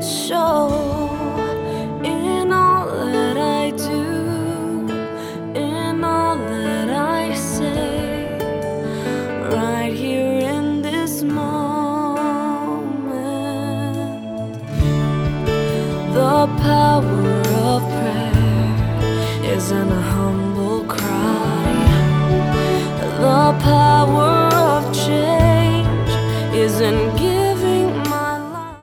it show in all that I do, in all that I say, right here in this moment. The power of prayer is in a hum